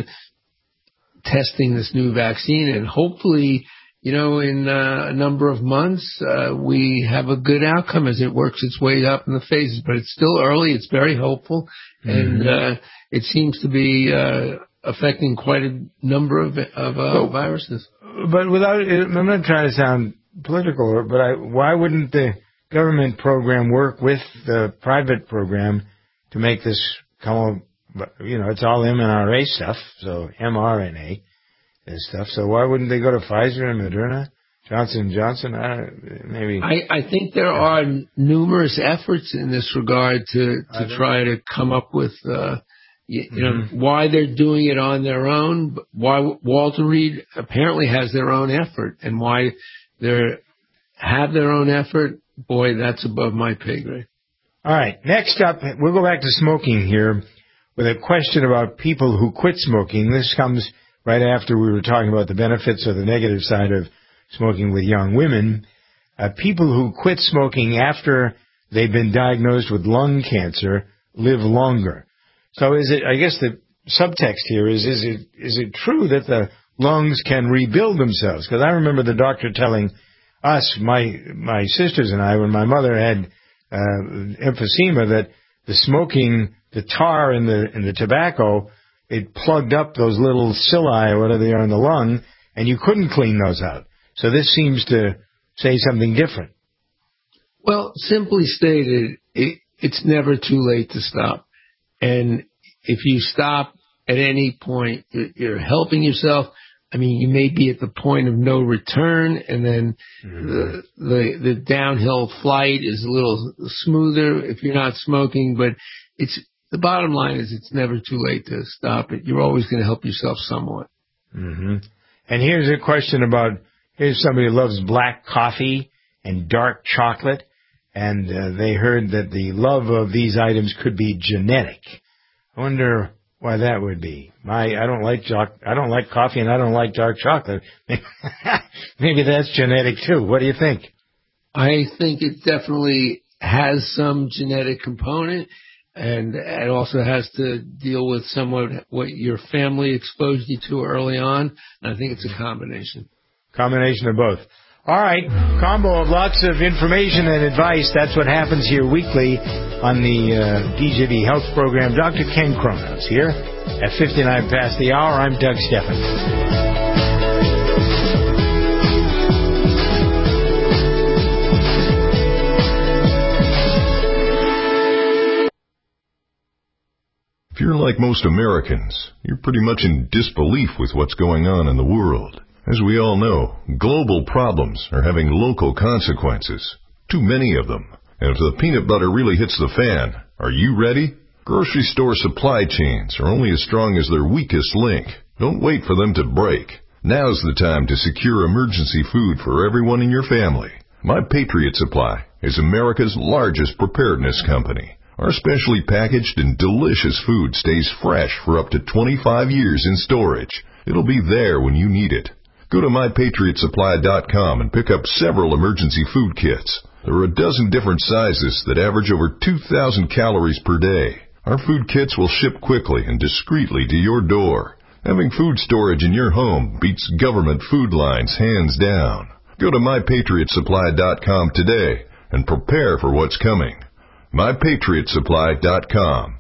testing this new vaccine, and hopefully, you know, in uh, a number of months, uh, we have a good outcome as it works its way up in the phases. But it's still early. It's very hopeful. Mm-hmm. And uh, it seems to be uh, affecting quite a number of, of uh, so, viruses. But without, I'm not trying to sound political, but I, why wouldn't the government program work with the private program to make this come, you know, it's all M R N A stuff, so mRNA. And stuff. So why wouldn't they go to Pfizer and Moderna, Johnson and Johnson? I, maybe. I, I think there are numerous efforts in this regard to, to try to come up with, uh, you, you mm-hmm. know, why they're doing it on their own, why Walter Reed apparently has their own effort, and why they have their own effort. Boy, that's above my pay grade. All right. Next up, we'll go back to smoking here with a question about people who quit smoking. This comes right after we were talking about the benefits or the negative side of smoking with young women. Uh, people who quit smoking after they've been diagnosed with lung cancer live longer. So is it, I guess the subtext here is, is it, is it true that the lungs can rebuild themselves? Because I remember the doctor telling us, my, my sisters and I, when my mother had, uh, emphysema, that the smoking, the tar and the, and the tobacco, it plugged up those little cilia or whatever they are in the lung, and you couldn't clean those out. So this seems to say something different. Well, simply stated, it, it's never too late to stop. And if you stop at any point, you're, you're helping yourself. I mean, you may be at the point of no return, and then mm-hmm. the, the the downhill flight is a little smoother if you're not smoking, but it's the bottom line is it's never too late to stop it. You're always going to help yourself somewhat. Mm-hmm. And here's a question about, here's somebody who loves black coffee and dark chocolate, and uh, they heard that the love of these items could be genetic. I wonder why that would be. My, I don't like jo- I don't like coffee, and I don't like dark chocolate. Maybe that's genetic too. What do you think? I think it definitely has some genetic component. And it also has to deal with somewhat what your family exposed you to early on. And I think it's a combination. Combination of both. All right. Combo of lots of information and advice. That's what happens here weekly on the uh, D J V Health Program. Doctor Ken Cronos here at fifty-nine past the hour. I'm Doug Steffen. If you're like most Americans, you're pretty much in disbelief with what's going on in the world. As we all know, global problems are having local consequences. Too many of them. And if the peanut butter really hits the fan, are you ready? Grocery store supply chains are only as strong as their weakest link. Don't wait for them to break. Now's the time to secure emergency food for everyone in your family. My Patriot Supply is America's largest preparedness company. Our specially packaged and delicious food stays fresh for up to twenty-five years in storage. It'll be there when you need it. Go to my patriot supply dot com and pick up several emergency food kits. There are a dozen different sizes that average over two thousand calories per day. Our food kits will ship quickly and discreetly to your door. Having food storage in your home beats government food lines hands down. Go to my patriot supply dot com today and prepare for what's coming. my patriot supply dot com.